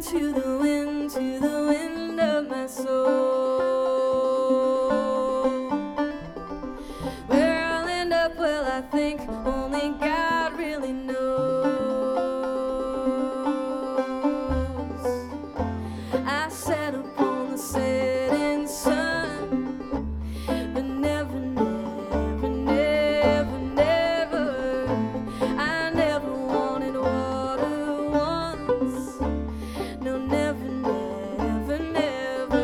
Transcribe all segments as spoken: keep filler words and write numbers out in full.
to the wind, to the wind of my soul. Where I'll end up, well, I think only God really knows. I sat upon the setting sun, but never, never, never, never, I never wanted water once. No, never, never, never.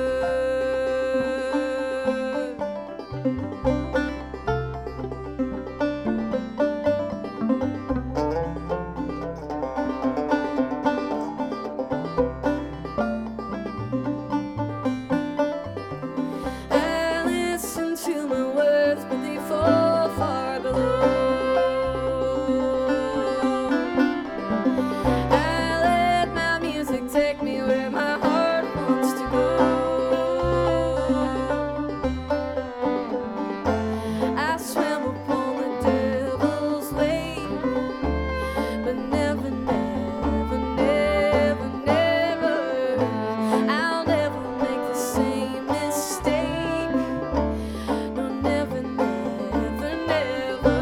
I listen to my words, but they fall far below. I let my music take me where my heart wants to go. I swam upon the devil's lake, but never, never, never, never, I'll never make the same mistake. No, never, never, never.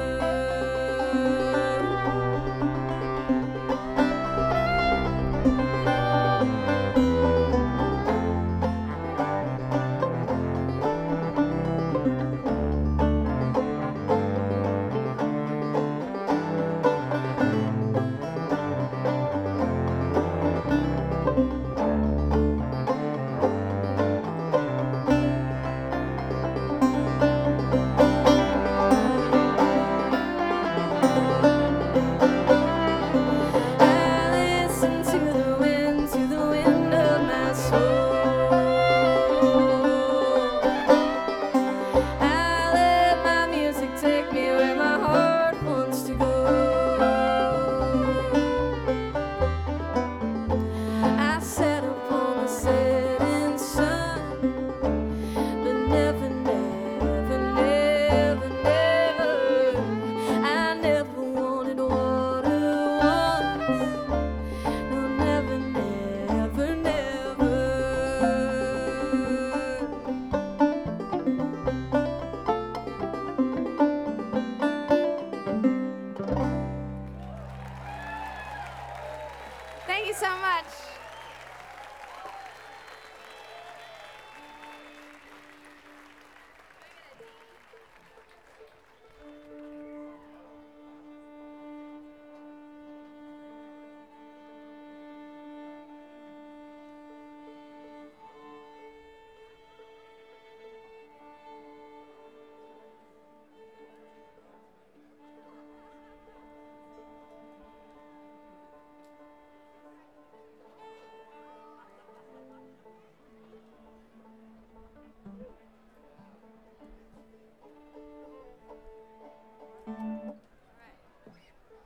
I listen to the wind, to the wind of my soul. I let my music take me where my heart wants to go. I sat upon the setting sun, but never, never, never, never, I never wanted water once. No, never, never, never. Thank you so much.